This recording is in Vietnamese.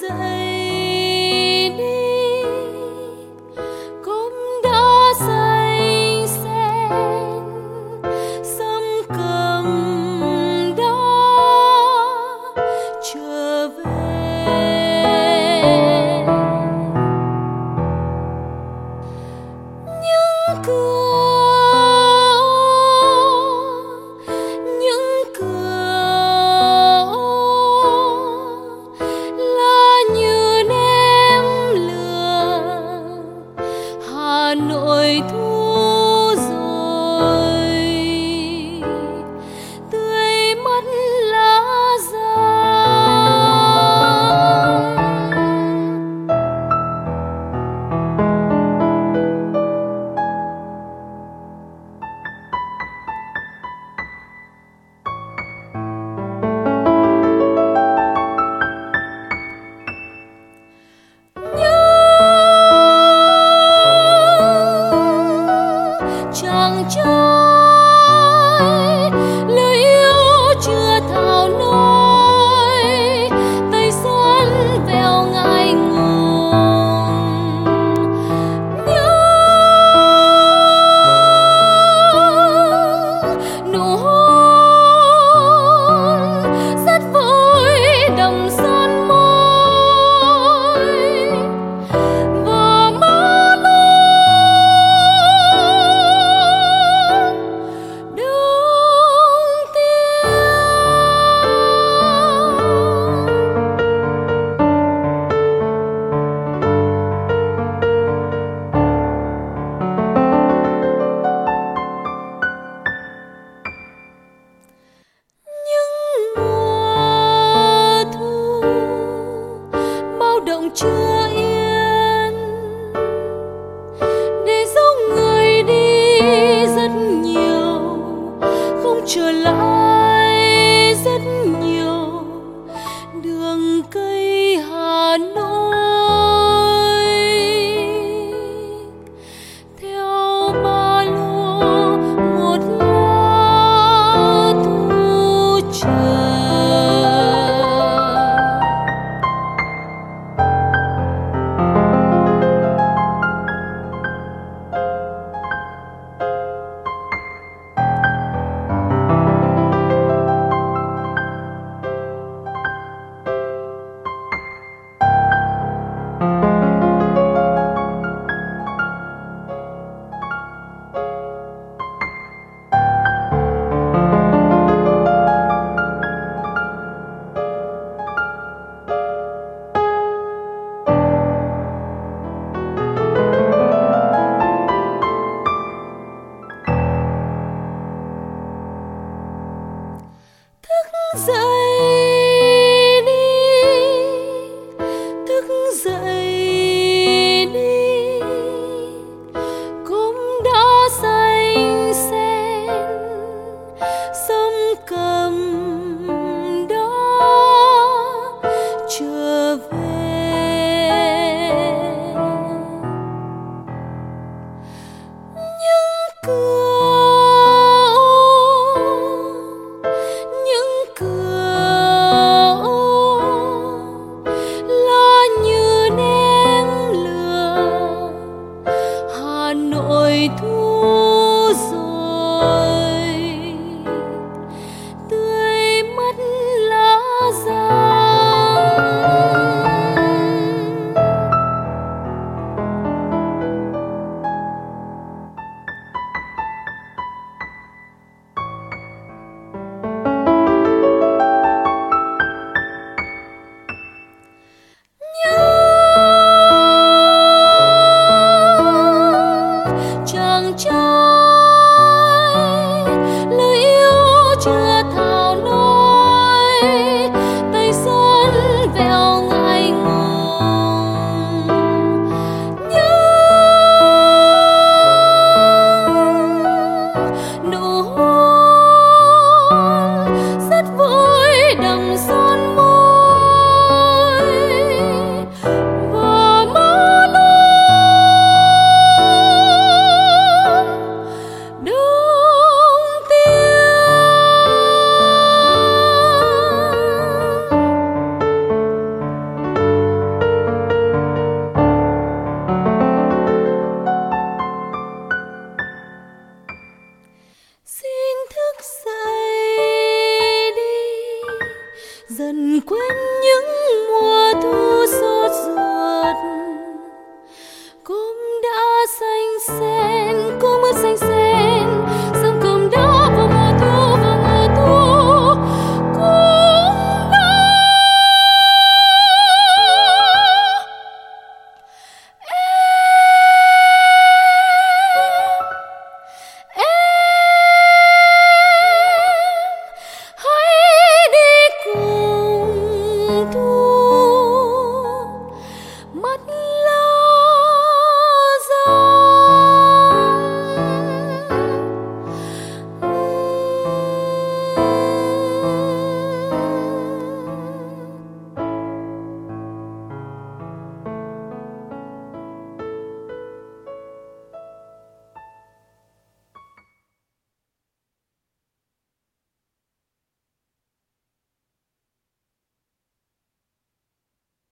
dậy đi, cốm đã xanh xen, sâm cầm đã trở về. Những cửa là như ném lửa, Hà Nội thu rồi tươi mất lá giang. Chàng trai lời yêu chưa thào nói, tay xoắn veo ngại ngùng. Những nụ hôn rất vui đầm son môi và má đường tiên. Những mùa thu bao động chưa yên, để dấu người đi rất nhiều, không trở lại rất nhiều. Đường cây Hà Nội theo ba lô một lá thu chờ. Dậy đi, thức dậy đi, cốm đã xanh xen, sâm cầm đã trở về.